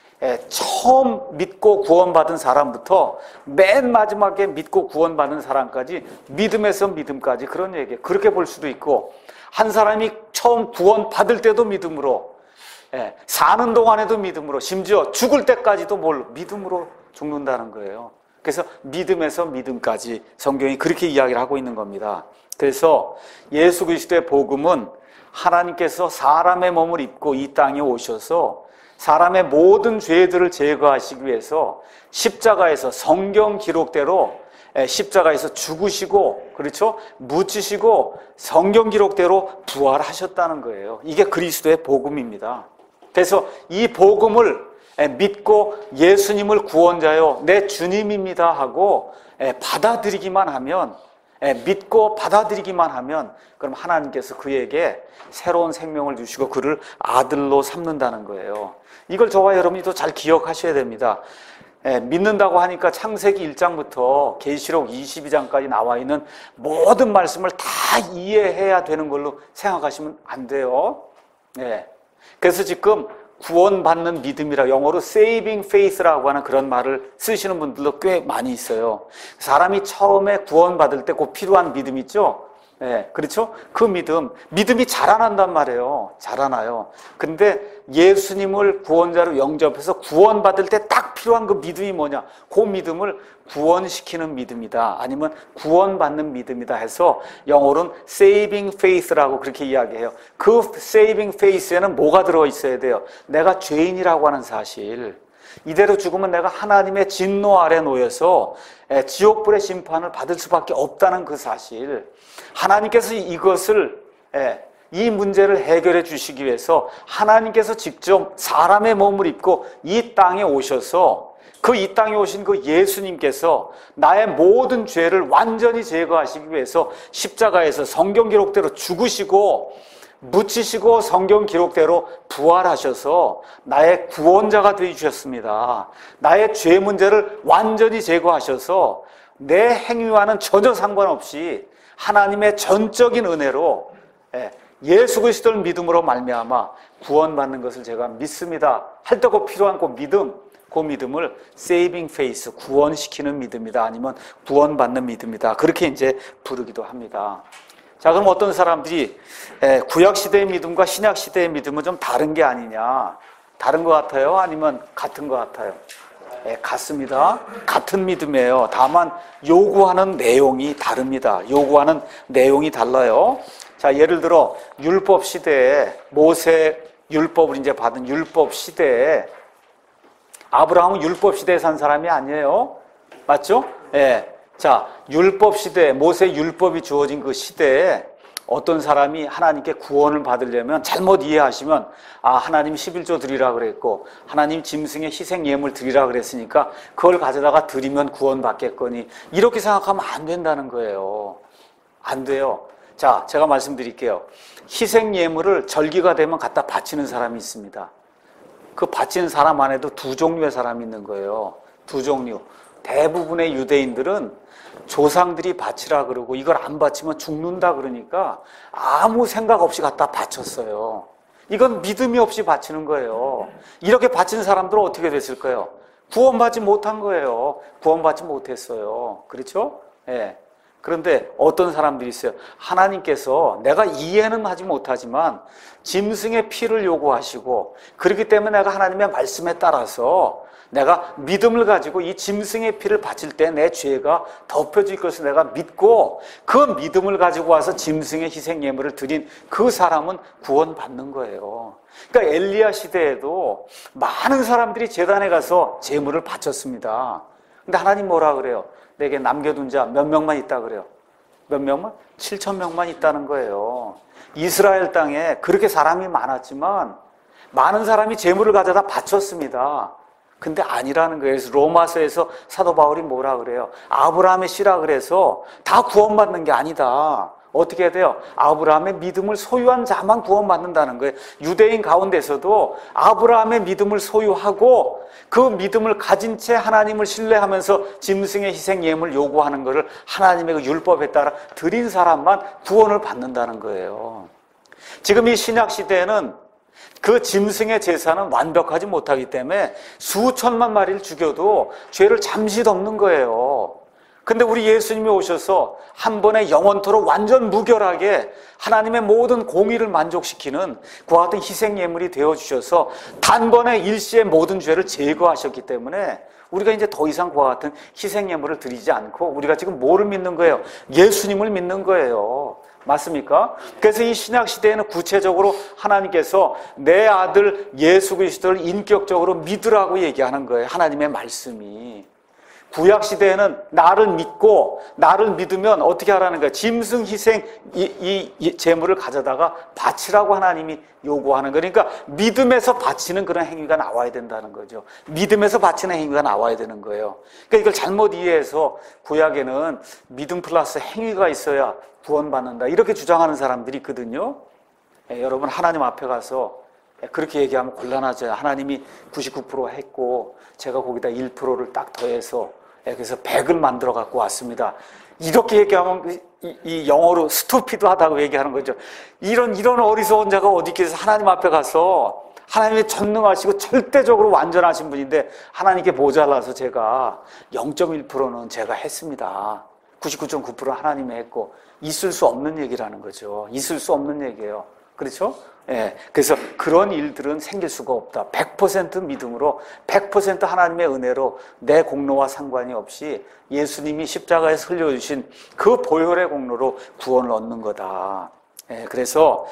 처음 믿고 구원받은 사람부터 맨 마지막에 믿고 구원받은 사람까지 믿음에서 믿음까지, 그런 얘기예요. 그렇게 볼 수도 있고, 한 사람이 처음 구원받을 때도 믿음으로, 사는 동안에도 믿음으로, 심지어 죽을 때까지도 믿음으로 죽는다는 거예요. 그래서 믿음에서 믿음까지 성경이 그렇게 이야기를 하고 있는 겁니다. 그래서 예수 그리스도의 복음은 하나님께서 사람의 몸을 입고 이 땅에 오셔서 사람의 모든 죄들을 제거하시기 위해서 십자가에서, 성경 기록대로 십자가에서 죽으시고, 그렇죠? 묻히시고 성경 기록대로 부활하셨다는 거예요. 이게 그리스도의 복음입니다. 그래서 이 복음을 믿고 예수님을 구원자요, 내 주님입니다 하고 받아들이기만 하면, 믿고 받아들이기만 하면, 그럼 하나님께서 그에게 새로운 생명을 주시고 그를 아들로 삼는다는 거예요. 이걸 저와 여러분이 또 잘 기억하셔야 됩니다. 믿는다고 하니까 창세기 1장부터 계시록 22장까지 나와 있는 모든 말씀을 다 이해해야 되는 걸로 생각하시면 안 돼요. 그래서 지금 구원받는 믿음이라, 영어로 saving faith라고 하는 그런 말을 쓰시는 분들도 꽤 많이 있어요. 사람이 처음에 구원받을 때 꼭 필요한 믿음 있죠? 그렇죠? 그 믿음이 자라난단 말이에요. 자라나요. 근데 예수님을 구원자로 영접해서 구원받을 때 딱 필요한 그 믿음이 뭐냐? 그 믿음을 구원시키는 믿음이다, 아니면 구원받는 믿음이다 해서 영어로는 saving faith라고 그렇게 이야기해요. 그 saving faith에는 뭐가 들어있어야 돼요? 내가 죄인이라고 하는 사실, 이대로 죽으면 내가 하나님의 진노 아래 놓여서 지옥불의 심판을 받을 수밖에 없다는 그 사실, 하나님께서 이것을, 이 문제를 해결해 주시기 위해서 하나님께서 직접 사람의 몸을 입고 이 땅에 오셔서, 그 이 땅에 오신 그 예수님께서 나의 모든 죄를 완전히 제거하시기 위해서 십자가에서 성경 기록대로 죽으시고 묻히시고 성경 기록대로 부활하셔서 나의 구원자가 되어주셨습니다. 나의 죄 문제를 완전히 제거하셔서 내 행위와는 전혀 상관없이 하나님의 전적인 은혜로 예수 그리스도를 믿음으로 말미암아 구원받는 것을 제가 믿습니다 할 때 꼭 필요한 그 믿음을 saving faith, 구원시키는 믿음이다, 아니면 구원받는 믿음이다, 그렇게 이제 부르기도 합니다. 자, 그럼 어떤 사람들이 구약시대의 믿음과 신약시대의 믿음은 좀 다른 게 아니냐, 다른 것 같아요? 아니면 같은 것 같아요? 같습니다. 같은 믿음이에요. 다만 요구하는 내용이 다릅니다. 요구하는 내용이 달라요. 자, 예를 들어 율법 시대에, 모세 율법을 이제 받은 율법 시대에, 아브라함은 율법 시대에 산 사람이 아니에요. 맞죠? 자, 율법 시대, 모세 율법이 주어진 그 시대에 어떤 사람이 하나님께 구원을 받으려면, 잘못 이해하시면, 하나님 11조 드리라 그랬고 하나님 짐승의 희생 예물 드리라 그랬으니까 그걸 가져다가 드리면 구원받겠거니, 이렇게 생각하면 안 된다는 거예요. 안 돼요. 자, 제가 말씀드릴게요. 희생 예물을 절기가 되면 갖다 바치는 사람이 있습니다. 그 바치는 사람 안에도 두 종류의 사람이 있는 거예요. 두 종류. 대부분의 유대인들은 조상들이 바치라 그러고 이걸 안 바치면 죽는다 그러니까 아무 생각 없이 갖다 바쳤어요. 이건 믿음이 없이 바치는 거예요. 이렇게 바친 사람들은 어떻게 됐을까요? 구원받지 못한 거예요. 구원받지 못했어요. 그렇죠? 그런데 어떤 사람들이 있어요. 하나님께서, 내가 이해는 하지 못하지만 짐승의 피를 요구하시고, 그렇기 때문에 내가 하나님의 말씀에 따라서 내가 믿음을 가지고 이 짐승의 피를 바칠 때 내 죄가 덮여질 것을 내가 믿고, 그 믿음을 가지고 와서 짐승의 희생 예물을 드린 그 사람은 구원받는 거예요. 그러니까 엘리야 시대에도 많은 사람들이 제단에 가서 제물을 바쳤습니다. 근데 하나님 뭐라 그래요? 내게 남겨둔 자 몇 명만 있다 그래요. 몇 명만? 7,000명만 있다는 거예요. 이스라엘 땅에 그렇게 사람이 많았지만 많은 사람이 제물을 가져다 바쳤습니다. 근데 아니라는 거예요. 그래서 로마서에서 사도 바울이 뭐라 그래요? 아브라함의 씨라 그래서 다 구원받는 게 아니다. 어떻게 해야 돼요? 아브라함의 믿음을 소유한 자만 구원받는다는 거예요. 유대인 가운데서도 아브라함의 믿음을 소유하고 그 믿음을 가진 채 하나님을 신뢰하면서 짐승의 희생 예물을 요구하는 것을 하나님의 그 율법에 따라 드린 사람만 구원을 받는다는 거예요. 지금 이 신약 시대에는 그 짐승의 제사는 완벽하지 못하기 때문에 수천만 마리를 죽여도 죄를 잠시 덮는 거예요. 근데 우리 예수님이 오셔서 한 번에 영원토록 완전 무결하게 하나님의 모든 공의를 만족시키는 그와 같은 희생 예물이 되어주셔서 단번에 일시에 모든 죄를 제거하셨기 때문에 우리가 이제 더 이상 그와 같은 희생 예물을 드리지 않고 우리가 지금 뭐를 믿는 거예요? 예수님을 믿는 거예요. 맞습니까? 그래서 이 신약 시대에는 구체적으로 하나님께서 내 아들 예수 그리스도를 인격적으로 믿으라고 얘기하는 거예요. 하나님의 말씀이. 구약 시대에는 나를 믿고 나를 믿으면 어떻게 하라는 거예요? 짐승 희생 이 제물을 가져다가 바치라고 하나님이 요구하는 거예요. 그러니까 믿음에서 바치는 그런 행위가 나와야 된다는 거죠. 믿음에서 바치는 행위가 나와야 되는 거예요. 그러니까 이걸 잘못 이해해서 구약에는 믿음 플러스 행위가 있어야 구원받는다 이렇게 주장하는 사람들이 있거든요. 여러분 하나님 앞에 가서 그렇게 얘기하면 곤란하죠. 하나님이 99% 했고 제가 거기다 1%를 딱 더해서 그래서 100을 만들어 갖고 왔습니다. 이렇게 얘기하면 이 영어로 스투피드하다고 얘기하는 거죠. 이런 어리석은 자가 어디 있겠어요. 하나님 앞에 가서 하나님이 전능하시고 절대적으로 완전하신 분인데 하나님께 모자라서 제가 0.1%는 제가 했습니다. 99.9%는 하나님이 했고 있을 수 없는 얘기라는 거죠. 있을 수 없는 얘기예요. 그렇죠? 예. 그래서 그런 일들은 생길 수가 없다. 100% 믿음으로 100% 하나님의 은혜로 내 공로와 상관이 없이 예수님이 십자가에서 흘려주신 그 보혈의 공로로 구원을 얻는 거다. 예. 그래서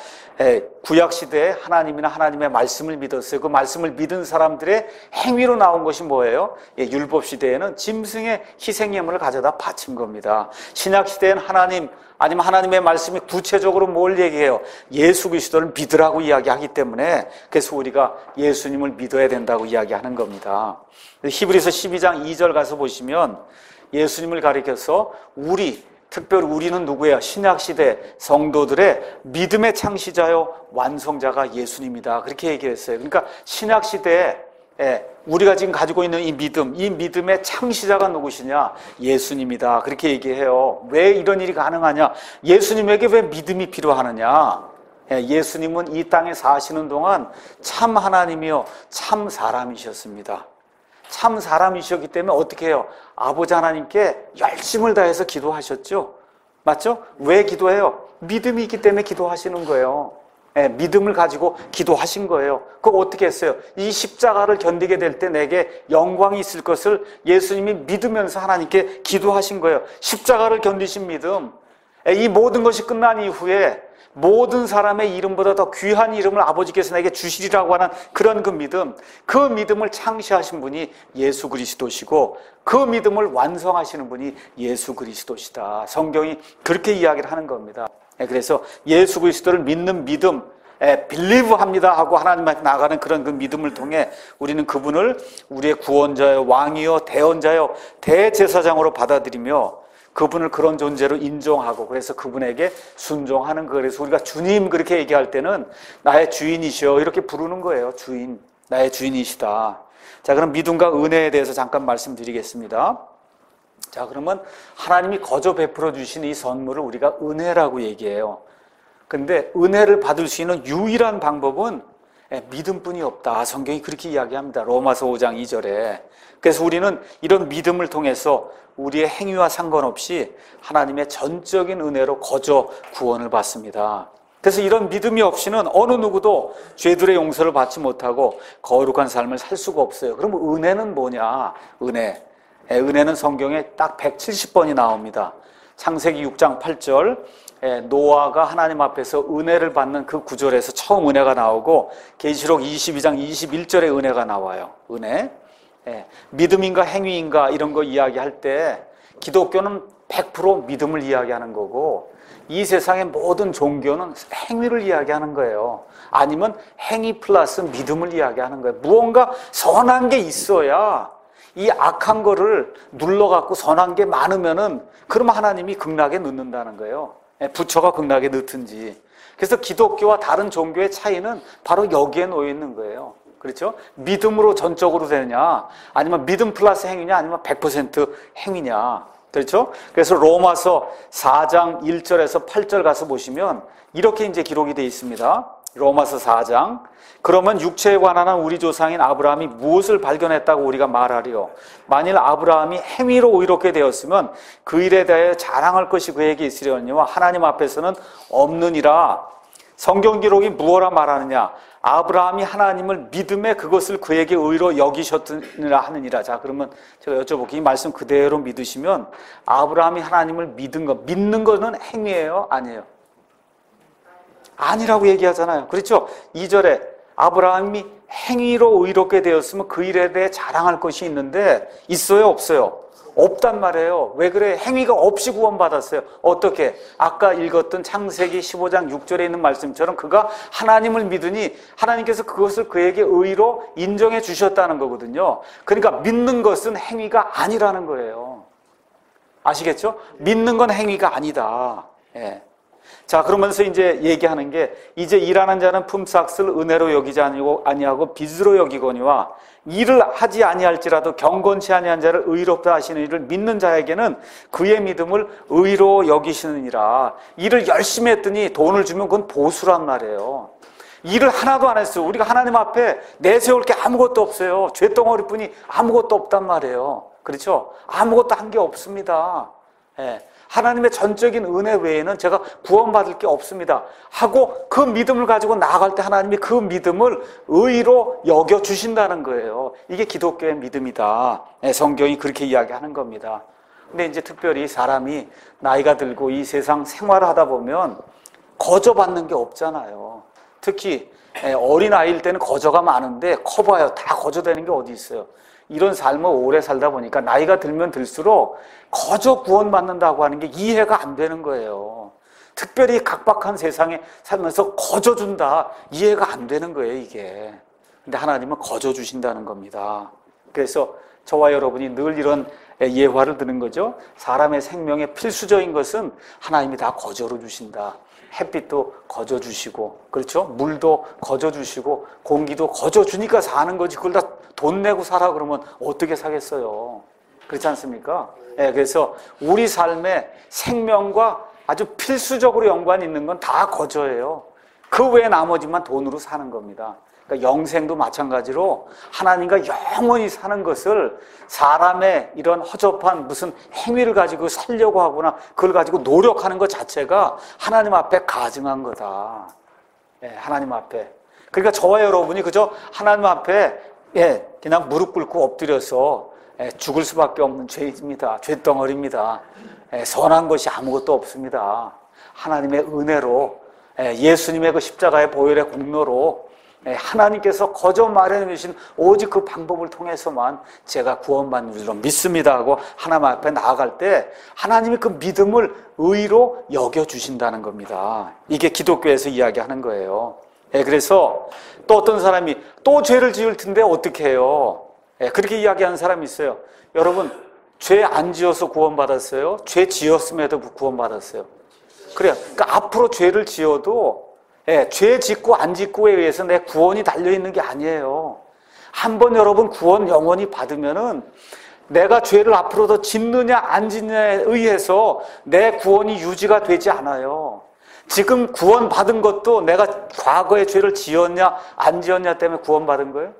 구약 시대에 하나님이나 하나님의 말씀을 믿었어요. 그 말씀을 믿은 사람들의 행위로 나온 것이 뭐예요? 율법 시대에는 짐승의 희생 예물을 가져다 바친 겁니다. 신약 시대에는 하나님 아니면 하나님의 말씀이 구체적으로 뭘 얘기해요? 예수 그리스도를 믿으라고 이야기하기 때문에 그래서 우리가 예수님을 믿어야 된다고 이야기하는 겁니다. 히브리서 12장 2절 가서 보시면 예수님을 가리켜서 특별히 우리는 누구예요? 신약시대 성도들의 믿음의 창시자요 완성자가 예수님이다. 그렇게 얘기했어요. 그러니까 신약시대에 우리가 지금 가지고 있는 이 믿음의 창시자가 누구시냐? 예수님이다. 그렇게 얘기해요. 왜 이런 일이 가능하냐? 예수님에게 왜 믿음이 필요하느냐? 예수님은 이 땅에 사시는 동안 참 하나님이요 참 사람이셨습니다. 참 사람이셨기 때문에 어떻게 해요? 아버지 하나님께 열심을 다해서 기도하셨죠? 맞죠? 왜 기도해요? 믿음이 있기 때문에 기도하시는 거예요. 믿음을 가지고 기도하신 거예요. 그거 어떻게 했어요? 이 십자가를 견디게 될 때 내게 영광이 있을 것을 예수님이 믿으면서 하나님께 기도하신 거예요. 십자가를 견디신 믿음. 이 모든 것이 끝난 이후에 모든 사람의 이름보다 더 귀한 이름을 아버지께서 내게 주시리라고 하는 그런 그 믿음을 창시하신 분이 예수 그리스도시고 그 믿음을 완성하시는 분이 예수 그리스도시다. 성경이 그렇게 이야기를 하는 겁니다. 그래서 예수 그리스도를 믿는 믿음, believe 합니다 하고 하나님 앞에 나가는 그런 그 믿음을 통해 우리는 그분을 우리의 구원자요, 왕이요, 대언자요, 대제사장으로 받아들이며 그분을 그런 존재로 인정하고 그래서 그분에게 순종하는 거. 그래서 우리가 주님 그렇게 얘기할 때는 나의 주인이시여 이렇게 부르는 거예요. 주인, 나의 주인이시다. 자, 그럼 믿음과 은혜에 대해서 잠깐 말씀드리겠습니다. 자, 그러면 하나님이 거저 베풀어 주신 이 선물을 우리가 은혜라고 얘기해요. 근데 은혜를 받을 수 있는 유일한 방법은 믿음뿐이 없다. 성경이 그렇게 이야기합니다. 로마서 5장 2절에. 그래서 우리는 이런 믿음을 통해서 우리의 행위와 상관없이 하나님의 전적인 은혜로 거저 구원을 받습니다. 그래서 이런 믿음이 없이는 어느 누구도 죄들의 용서를 받지 못하고 거룩한 삶을 살 수가 없어요. 그럼 은혜는 뭐냐? 은혜는 성경에 딱 170번이 나옵니다. 창세기 6장 8절 노아가 하나님 앞에서 은혜를 받는 그 구절에서 처음 은혜가 나오고 계시록 22장 21절에 은혜가 나와요. 은혜. 믿음인가 행위인가 이런 거 이야기할 때 기독교는 100% 믿음을 이야기하는 거고 이 세상의 모든 종교는 행위를 이야기하는 거예요. 아니면 행위 플러스 믿음을 이야기하는 거예요. 무언가 선한 게 있어야 이 악한 거를 눌러갖고 선한 게 많으면은 그럼 하나님이 극락에 넣는다는 거예요. 부처가 극락에 넣든지. 그래서 기독교와 다른 종교의 차이는 바로 여기에 놓여 있는 거예요. 그렇죠? 믿음으로 전적으로 되느냐, 아니면 믿음 플러스 행위냐, 아니면 100% 행위냐. 그렇죠? 그래서 로마서 4장 1절에서 8절 가서 보시면 이렇게 이제 기록이 되어 있습니다. 로마서 4장. 그러면 육체에 관한 우리 조상인 아브라함이 무엇을 발견했다고 우리가 말하리요? 만일 아브라함이 행위로 의롭게 되었으면 그 일에 대하여 자랑할 것이 그에게 있으려니와 하나님 앞에서는 없느니라. 성경 기록이 무엇라 말하느냐? 아브라함이 하나님을 믿음에 그것을 그에게 의로 여기셨느니라 하느니라. 자, 그러면 제가 여쭤볼게요. 이 말씀 그대로 믿으시면 아브라함이 하나님을 믿는 거는 행위예요? 아니에요? 아니라고 얘기하잖아요. 그렇죠? 2절에 아브라함이 행위로 의롭게 되었으면 그 일에 대해 자랑할 것이 있는데 있어요? 없어요? 없단 말이에요. 왜 그래? 행위가 없이 구원받았어요. 어떻게? 아까 읽었던 창세기 15장 6절에 있는 말씀처럼 그가 하나님을 믿으니 하나님께서 그것을 그에게 의로 인정해 주셨다는 거거든요. 그러니까 믿는 것은 행위가 아니라는 거예요. 아시겠죠? 믿는 건 행위가 아니다. 예. 자, 그러면서 이제 얘기하는 게 이제 일하는 자는 품삯을 은혜로 여기지 아니하고 빚으로 여기거니와 일을 하지 아니할지라도 경건치 아니한 자를 의롭다 하시는 이를 믿는 자에게는 그의 믿음을 의로 여기시느니라. 일을 열심히 했더니 돈을 주면 그건 보수란 말이에요. 일을 하나도 안 했어요. 우리가 하나님 앞에 내세울 게 아무것도 없어요. 죄덩어리뿐이 아무것도 없단 말이에요. 그렇죠? 아무것도 한 게 없습니다. 예. 하나님의 전적인 은혜 외에는 제가 구원받을 게 없습니다 하고 그 믿음을 가지고 나아갈 때 하나님이 그 믿음을 의로 여겨주신다는 거예요. 이게 기독교의 믿음이다. 성경이 그렇게 이야기하는 겁니다. 근데 이제 특별히 사람이 나이가 들고 이 세상 생활을 하다 보면 거저받는 게 없잖아요. 특히 어린아이일 때는 거저가 많은데 커봐요. 다 거저되는 게 어디 있어요. 이런 삶을 오래 살다 보니까 나이가 들면 들수록 거저 구원받는다고 하는 게 이해가 안 되는 거예요. 특별히 각박한 세상에 살면서 거저 준다. 이해가 안 되는 거예요, 이게. 근데 하나님은 거저 주신다는 겁니다. 그래서 저와 여러분이 늘 이런 예화를 드는 거죠. 사람의 생명에 필수적인 것은 하나님이 다 거저로 주신다. 햇빛도 거저 주시고, 그렇죠? 물도 거저 주시고, 공기도 거저 주니까 사는 거지. 그걸 다 돈 내고 살아 그러면 어떻게 사겠어요? 그렇지 않습니까? 네, 그래서 우리 삶의 생명과 아주 필수적으로 연관이 있는 건 다 거저예요. 그 외에 나머지만 돈으로 사는 겁니다. 그러니까 영생도 마찬가지로 하나님과 영원히 사는 것을 사람의 이런 허접한 무슨 행위를 가지고 살려고 하거나 그걸 가지고 노력하는 것 자체가 하나님 앞에 가증한 거다. 예, 하나님 앞에. 그러니까 저와 여러분이 그저 하나님 앞에 그냥 무릎 꿇고 엎드려서 죽을 수밖에 없는 죄입니다. 죄덩어리입니다. 선한 것이 아무것도 없습니다. 하나님의 은혜로 예수님의 그 십자가의 보혈의 공로로 하나님께서 거저 마련해 주신 오직 그 방법을 통해서만 제가 구원받는 줄로 믿습니다 하고 하나님 앞에 나아갈 때 하나님이 그 믿음을 의로 여겨주신다는 겁니다. 이게 기독교에서 이야기하는 거예요. 그래서 또 어떤 사람이 또 죄를 지을 텐데 어떻게 해요? 그렇게 이야기하는 사람이 있어요. 여러분, 죄 안 지어서 구원받았어요? 죄 지었음에도 구원받았어요? 그래요. 그러니까 앞으로 죄를 지어도 죄 짓고 안 짓고에 의해서 내 구원이 달려있는 게 아니에요. 한번 여러분 구원 영원히 받으면은 내가 죄를 앞으로 더 짓느냐 안 짓느냐에 의해서 내 구원이 유지가 되지 않아요. 지금 구원받은 것도 내가 과거에 죄를 지었냐 안 지었냐 때문에 구원받은 거예요?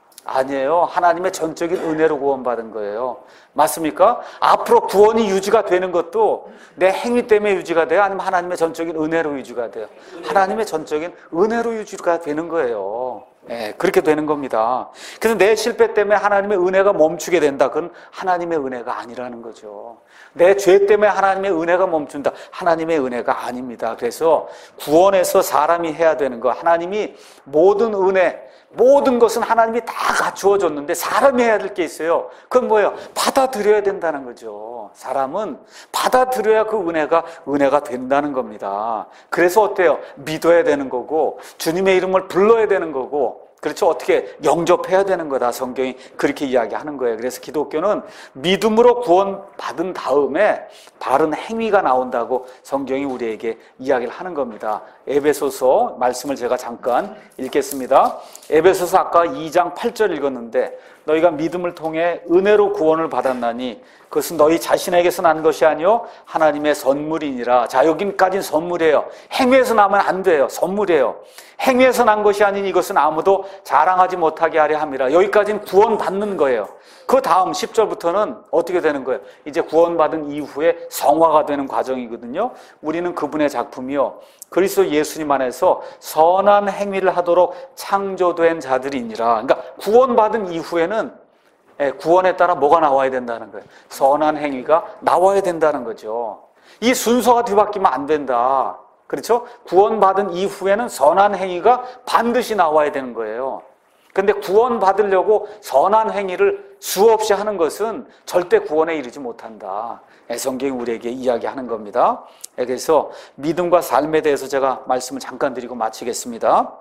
아니에요. 하나님의 전적인 은혜로 구원받은 거예요. 맞습니까? 앞으로 구원이 유지가 되는 것도 내 행위 때문에 유지가 돼요? 아니면 하나님의 전적인 은혜로 유지가 돼요? 하나님의 전적인 은혜로 유지가 되는 거예요. 그렇게 되는 겁니다. 그래서 내 실패 때문에 하나님의 은혜가 멈추게 된다. 그건 하나님의 은혜가 아니라는 거죠. 내 죄 때문에 하나님의 은혜가 멈춘다. 하나님의 은혜가 아닙니다. 그래서 구원에서 사람이 해야 되는 거, 하나님이 모든 은혜, 모든 것은 하나님이 다 갖추어 줬는데 사람이 해야 될 게 있어요. 그건 뭐예요? 받아들여야 된다는 거죠. 사람은 받아들여야 그 은혜가 된다는 겁니다. 그래서 어때요? 믿어야 되는 거고 주님의 이름을 불러야 되는 거고 그렇죠? 어떻게 영접해야 되는 거다. 성경이 그렇게 이야기하는 거예요. 그래서 기독교는 믿음으로 구원받은 다음에 바른 행위가 나온다고 성경이 우리에게 이야기를 하는 겁니다. 에베소서 말씀을 제가 잠깐 읽겠습니다. 에베소서 아까 2장 8절 읽었는데 너희가 믿음을 통해 은혜로 구원을 받았나니 그것은 너희 자신에게서 난 것이 아니요 하나님의 선물이니라. 자, 여기까지는 선물이에요. 행위에서 나면 안 돼요. 선물이에요. 행위에서 난 것이 아닌 이것은 아무도 자랑하지 못하게 하려 함이라. 여기까지는 구원받는 거예요. 그 다음 10절부터는 어떻게 되는 거예요? 이제 구원받은 이후에 성화가 되는 과정이거든요. 우리는 그분의 작품이요 그리스도 예수님 안에서 선한 행위를 하도록 창조된 자들이니라. 그러니까 구원받은 이후에는 구원에 따라 뭐가 나와야 된다는 거예요? 선한 행위가 나와야 된다는 거죠. 이 순서가 뒤바뀌면 안 된다. 그렇죠? 구원받은 이후에는 선한 행위가 반드시 나와야 되는 거예요. 근데 구원받으려고 선한 행위를 수없이 하는 것은 절대 구원에 이르지 못한다. 성경이 우리에게 이야기하는 겁니다. 그래서 믿음과 삶에 대해서 제가 말씀을 잠깐 드리고 마치겠습니다.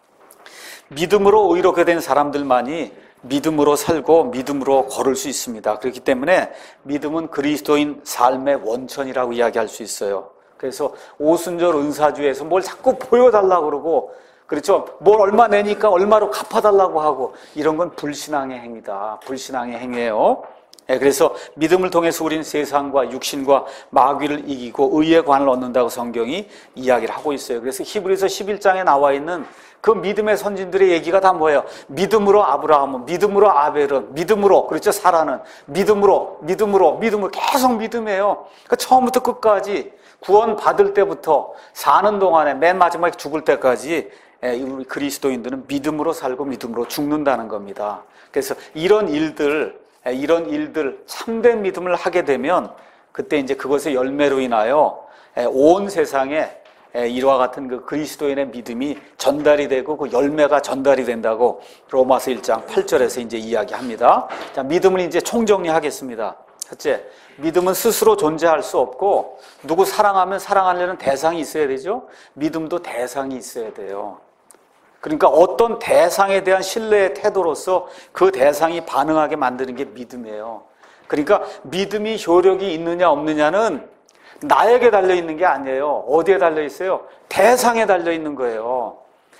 믿음으로 의롭게 된 사람들만이 믿음으로 살고 믿음으로 걸을 수 있습니다. 그렇기 때문에 믿음은 그리스도인 삶의 원천이라고 이야기할 수 있어요. 그래서 오순절 은사주에서 뭘 자꾸 보여달라고 그러고, 그렇죠? 뭘 얼마 내니까 얼마로 갚아달라고 하고, 이런 건 불신앙의 행위다. 불신앙의 행위예요. 그래서 믿음을 통해서 우리는 세상과 육신과 마귀를 이기고 의의 관을 얻는다고 성경이 이야기를 하고 있어요. 그래서 히브리서 11장에 나와 있는 그 믿음의 선진들의 얘기가 다 뭐예요? 믿음으로 아브라함은, 믿음으로 아벨은, 믿음으로, 그렇죠? 사라는 믿음으로 계속 믿음이에요. 그러니까 처음부터 끝까지 구원 받을 때부터 사는 동안에 맨 마지막에 죽을 때까지 우리 그리스도인들은 믿음으로 살고 믿음으로 죽는다는 겁니다. 그래서 이런 일들 참된 믿음을 하게 되면 그때 이제 그것의 열매로 인하여 온 세상에 이와 같은 그 그리스도인의 믿음이 전달이 되고 그 열매가 전달이 된다고 로마서 1장 8절에서 이제 이야기합니다. 자, 믿음을 이제 총정리하겠습니다. 첫째, 믿음은 스스로 존재할 수 없고 누구 사랑하면 사랑하려는 대상이 있어야 되죠. 믿음도 대상이 있어야 돼요. 그러니까 어떤 대상에 대한 신뢰의 태도로서 그 대상이 반응하게 만드는 게 믿음이에요. 그러니까 믿음이 효력이 있느냐 없느냐는 나에게 달려있는 게 아니에요. 어디에 달려있어요? 대상에 달려있는 거예요.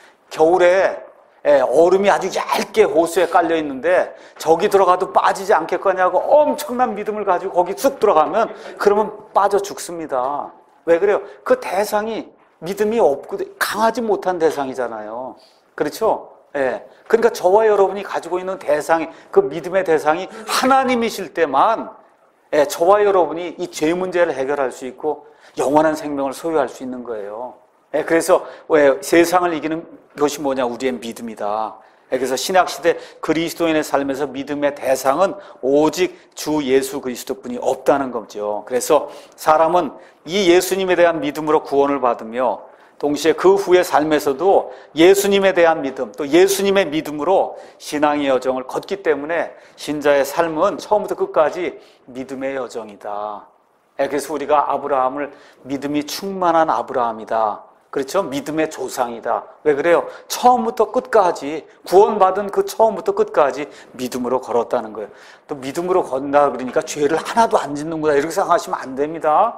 겨울에 얼음이 아주 얇게 호수에 깔려있는데 저기 들어가도 빠지지 않겠거냐고 엄청난 믿음을 가지고 거기 쑥 들어가면 그러면 빠져 죽습니다. 왜 그래요? 그 대상이 믿음이 없고 강하지 못한 대상이잖아요. 그렇죠? 그러니까 저와 여러분이 가지고 있는 대상이, 그 믿음의 대상이 하나님이실 때만 저와 여러분이 이 죄 문제를 해결할 수 있고 영원한 생명을 소유할 수 있는 거예요. 그래서 세상을 이기는 것이 뭐냐? 우리의 믿음이다. 그래서 신약시대 그리스도인의 삶에서 믿음의 대상은 오직 주 예수 그리스도뿐이 없다는 거죠. 그래서 사람은 이 예수님에 대한 믿음으로 구원을 받으며 동시에 그 후의 삶에서도 예수님에 대한 믿음, 또 예수님의 믿음으로 신앙의 여정을 걷기 때문에 신자의 삶은 처음부터 끝까지 믿음의 여정이다. 그래서 우리가 아브라함을 믿음이 충만한 아브라함이다. 그렇죠? 믿음의 조상이다. 왜 그래요? 처음부터 끝까지, 구원받은 그 처음부터 끝까지 믿음으로 걸었다는 거예요. 또 믿음으로 건다 그러니까 죄를 하나도 안 짓는구나 이렇게 생각하시면 안 됩니다.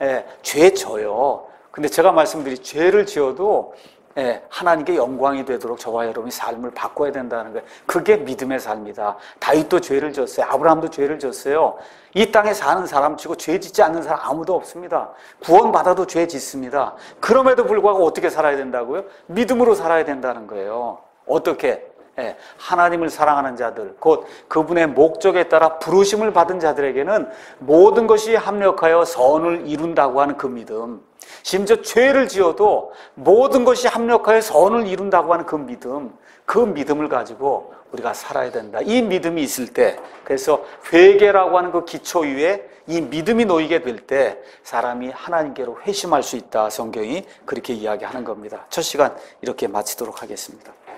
죄 져요. 근데 제가 말씀드린 죄를 지어도 하나님께 영광이 되도록 저와 여러분이 삶을 바꿔야 된다는 거예요. 그게 믿음의 삶이다. 다윗도 죄를 졌어요. 아브라함도 죄를 졌어요. 이 땅에 사는 사람 치고 죄 짓지 않는 사람 아무도 없습니다. 구원받아도 죄 짓습니다. 그럼에도 불구하고 어떻게 살아야 된다고요? 믿음으로 살아야 된다는 거예요. 어떻게? 하나님을 사랑하는 자들, 곧 그분의 목적에 따라 부르심을 받은 자들에게는 모든 것이 합력하여 선을 이룬다고 하는 그 믿음, 심지어 죄를 지어도 모든 것이 합력하여 선을 이룬다고 하는 그 믿음을 가지고 우리가 살아야 된다. 이 믿음이 있을 때, 그래서 회개라고 하는 그 기초 위에 이 믿음이 놓이게 될 때 사람이 하나님께로 회심할 수 있다. 성경이 그렇게 이야기하는 겁니다. 첫 시간 이렇게 마치도록 하겠습니다.